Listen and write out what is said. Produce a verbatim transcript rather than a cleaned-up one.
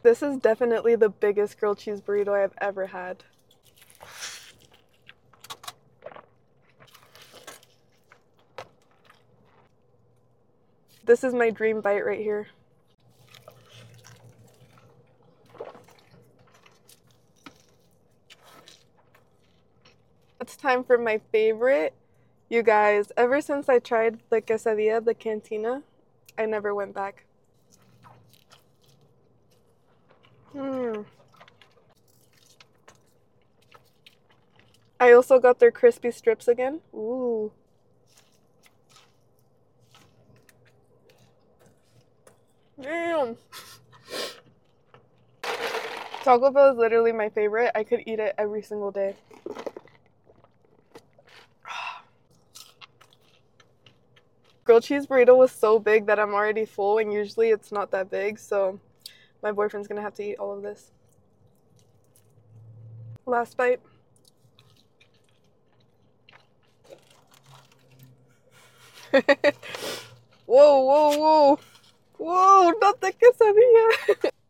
This is definitely the biggest grilled cheese burrito I've ever had. This is my dream bite right here. It's time for my favorite. You guys, ever since I tried the quesadilla, the cantina, I never went back. Hmm. I also got their crispy strips again. Ooh. Damn. Taco Bell is literally my favorite. I could eat it every single day. Grilled cheese burrito was so big that I'm already full, and usually it's not that big, so my boyfriend's gonna have to eat all of this. Last bite. Whoa, whoa, whoa. Whoa, not the quesadilla.